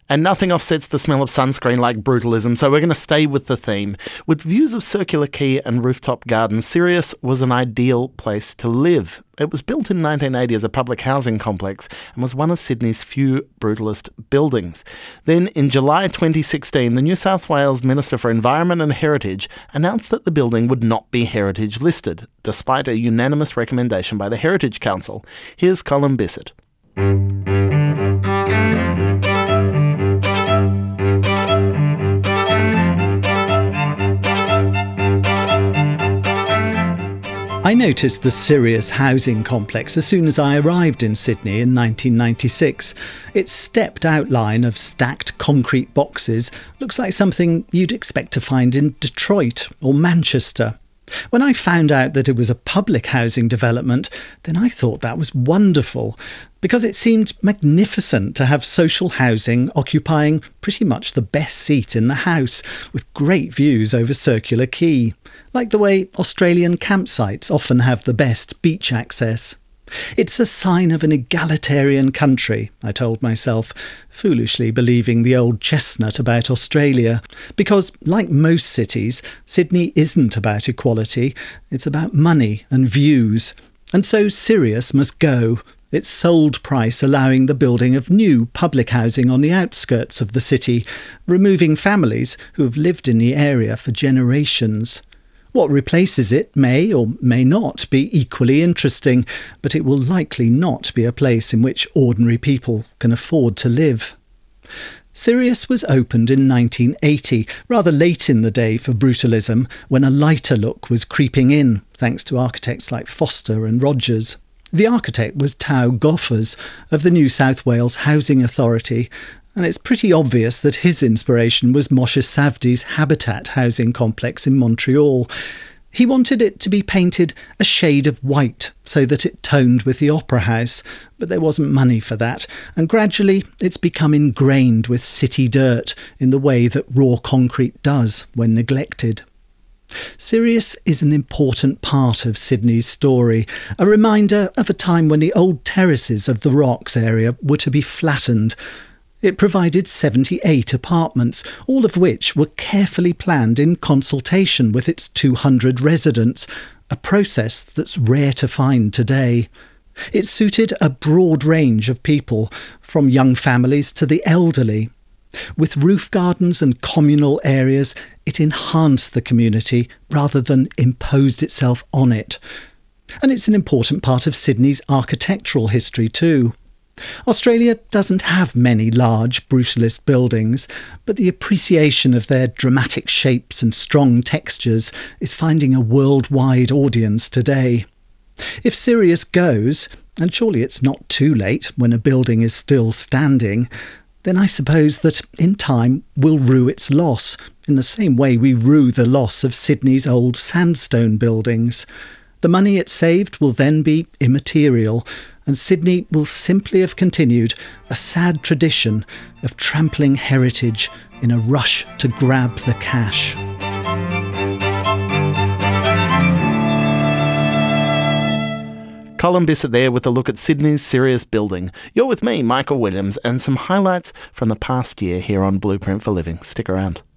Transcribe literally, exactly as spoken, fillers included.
And nothing offsets the smell of sunscreen like brutalism, so we're going to stay with the theme. With views of Circular Quay and rooftop gardens, Sirius was an ideal place to live. It was built in nineteen eighty as a public housing complex and was one of Sydney's few brutalist buildings. Then, in July twenty sixteen, the New South Wales Minister for Environment and Heritage announced that the building would not be heritage listed, despite a unanimous recommendation by the Heritage Council. Here's Colin Bissett. I noticed the Sirius housing complex as soon as I arrived in Sydney in nineteen ninety-six. Its stepped outline of stacked concrete boxes looks like something you'd expect to find in Detroit or Manchester. When I found out that it was a public housing development, then I thought that was wonderful, because it seemed magnificent to have social housing occupying pretty much the best seat in the house, with great views over Circular Quay, like the way Australian campsites often have the best beach access. It's a sign of an egalitarian country, I told myself, foolishly believing the old chestnut about Australia, because, like most cities, Sydney isn't about equality, it's about money and views. And so Sirius must go, its sold price allowing the building of new public housing on the outskirts of the city, removing families who have lived in the area for generations. What replaces it may or may not be equally interesting, but it will likely not be a place in which ordinary people can afford to live. Sirius was opened in nineteen eighty, rather late in the day for brutalism, when a lighter look was creeping in, thanks to architects like Foster and Rogers. The architect was Tau Goffers of the New South Wales Housing Authority, and it's pretty obvious that his inspiration was Moshe Safdie's Habitat housing complex in Montreal. He wanted it to be painted a shade of white so that it toned with the Opera House, but there wasn't money for that, and gradually it's become ingrained with city dirt in the way that raw concrete does when neglected. Sirius is an important part of Sydney's story, a reminder of a time when the old terraces of the Rocks area were to be flattened. It provided seventy-eight apartments, all of which were carefully planned in consultation with its two hundred residents, a process that's rare to find today. It suited a broad range of people, from young families to the elderly. With roof gardens and communal areas, it enhanced the community rather than imposed itself on it. And it's an important part of Sydney's architectural history too. Australia doesn't have many large brutalist buildings, but the appreciation of their dramatic shapes and strong textures is finding a worldwide audience today. If Sirius goes, and surely it's not too late when a building is still standing, then I suppose that in time we'll rue its loss, in the same way we rue the loss of Sydney's old sandstone buildings. The money it saved will then be immaterial, and Sydney will simply have continued a sad tradition of trampling heritage in a rush to grab the cash. Colin Bissett there with a look at Sydney's Sirius building. You're with me, Michael Williams, and some highlights from the past year here on Blueprint for Living. Stick around.